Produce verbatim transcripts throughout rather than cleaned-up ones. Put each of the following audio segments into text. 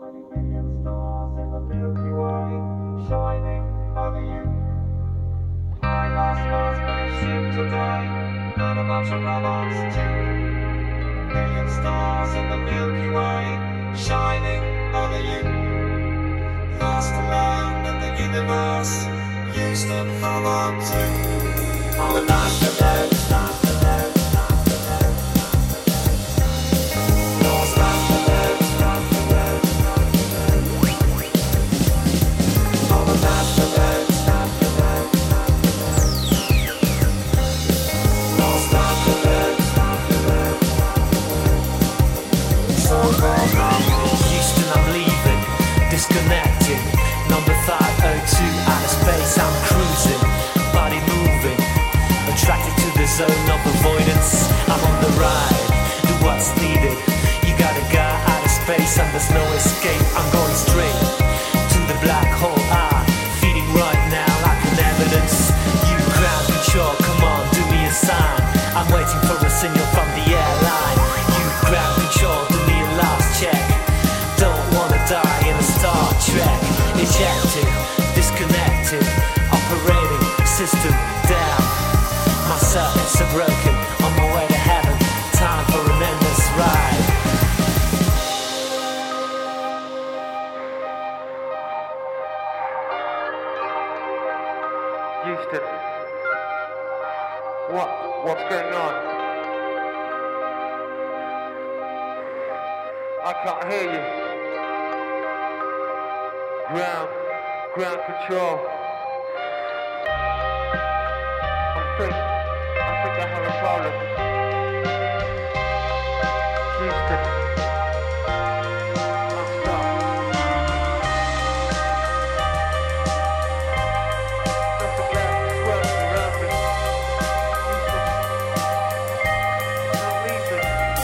Million stars in the Milky Way, shining over you. I lost my spaceship today, and a bunch of robots too. Million stars in the Milky Way, shining over you. Lost alone in the universe, used and follow too. I'm a master. Houston, I'm leaving, disconnecting. Number five oh two, outer space, I'm cruising. Body moving, attracted to the zone of avoidance. I'm on the ride, do what's needed. You gotta go outer space and there's no escape. I'm going straight to the black hole. Ah, feeding right now like an evidence. You ground control, come on, do me a sign. I'm waiting for a signal from the airline. You ground control, do me a last check. Don't wanna die in a Star Trek. Ejected, disconnected, operating system down. My circuits are broken, on my way to heaven. Time for an endless ride. Houston, what? What's going on? I can't hear you. Ground, ground control. I think, I think I have a problem. Houston, I'm stuck. Nothing left is working around me. Houston, I'm leaving.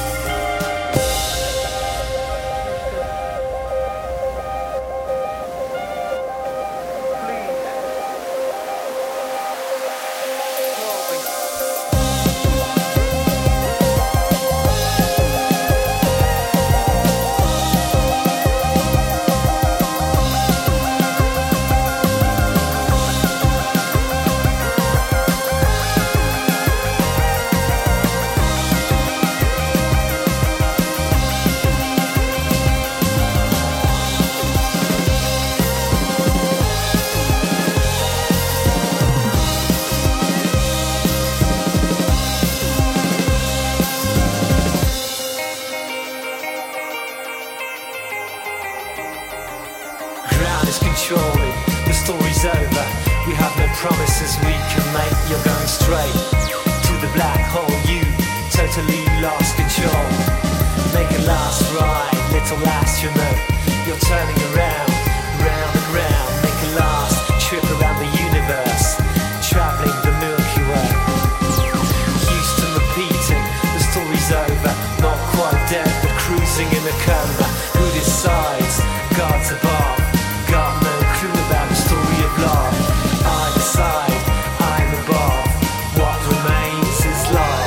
Ground is controlling, the story's over. We have no promises we can make. You're going straight to the black hole. You totally lost control. Make a last ride, little astronaut. You're turning around, round and round. Make a last trip around the universe, traveling the Milky Way. Houston repeating, the story's over. Not quite dead, but cruising in a coma. Who decides? God's above. Got no clue about the story of love. I decide, I'm above. What remains is love.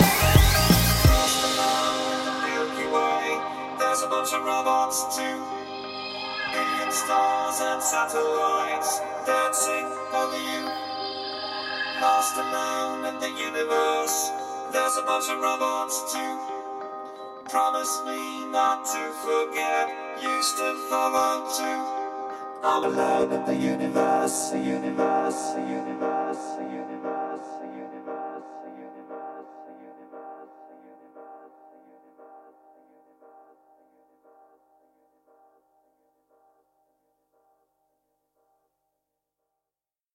Milky Way, there's a bunch of robots too. Million stars and satellites dancing over you. Lost alone in the universe, there's a bunch of robots too. Promise me not to forget, used to follow too. I'm alone in the universe, the universe, the universe, the universe.